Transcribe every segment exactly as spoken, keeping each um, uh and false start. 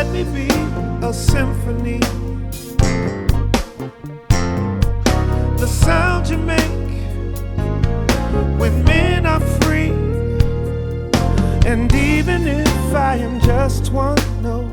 me be a symphony. The sound you make when men are free, and even if I am just one note,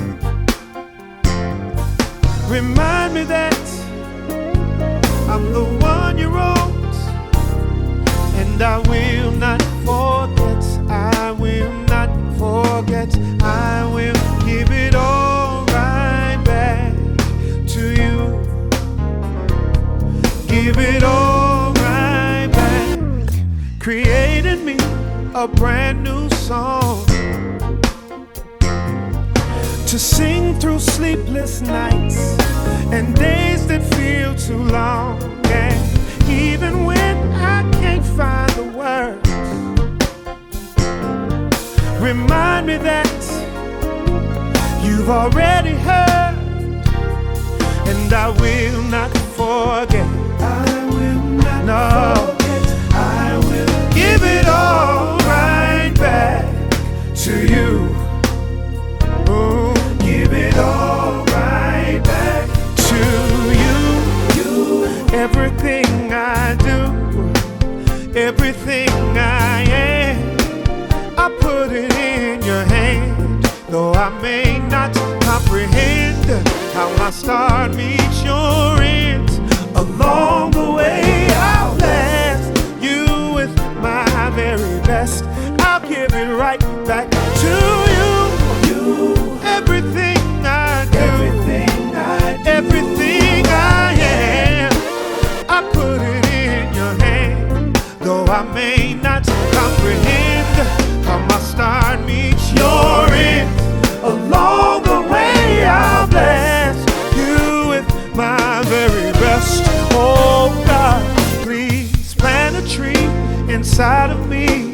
remind me that I'm the one you wrote, and I will not forget, I will not forget, I will give it all right back to you. Give it all right back. Created me a brand new song to sing through sleepless nights and days that feel too long. And even when I can't find the words, remind me that you've already heard, and I will not forget. I will not no. forget. I will give it all right back to you. Oh, give it all right back to you. You. Everything I do, everything I am, I put it in your hand. Though I may not comprehend how my start meets your end, along the way I'll bless you with my very best. I'll give it right back to you. You. Everything I do, everything I do, everything I am, I put it in your hand. Though I may not comprehend how my start meets your end, along the way I'll bless you with my very best. Oh God, please plant a tree inside of me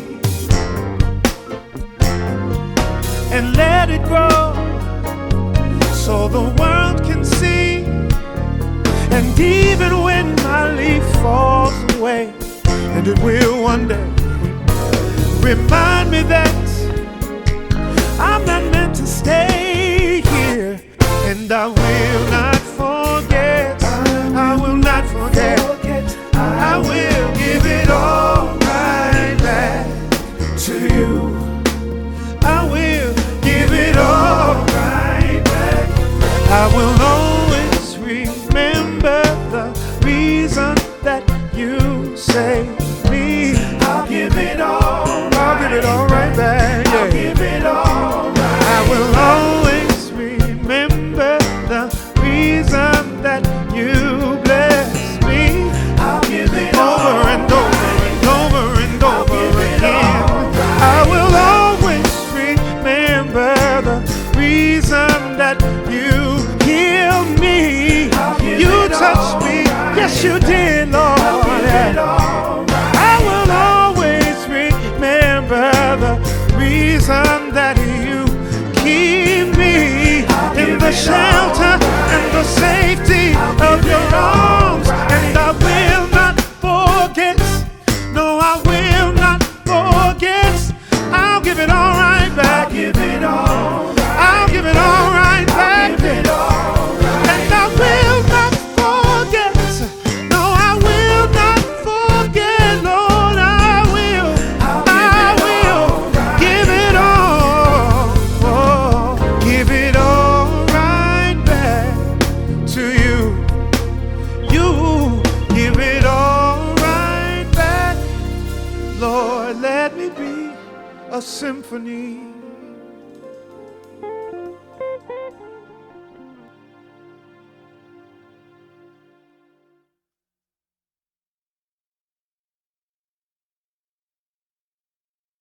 and let it grow so the world can see. And even when my leaf falls away, and it will one day, remind me that I'm not meant to stay here, and I will not forget. I will not forget. I will give it all right back to you. I will give it all right back. I will always remember the reason that you saved me. I'll give it all. I'll give it all right back. I'll give it all right. I will always remember the reason that you blessed me. I'll give it over and over and over and over again. I will always remember the reason that you healed me. You touched me, yes you did, Lord. I will always remember the reason that you keep me in the shelter and the safety of your arms. And I will not forget, no I will not forget. I'll give it all right back. I'll give it all right. I'll give it all right back. I'll give it all right. And I will not forget, no I will not forget, Lord, I will, I will give it all, oh, give it all right back to you. You give it all right back, Lord, let me be a symphony.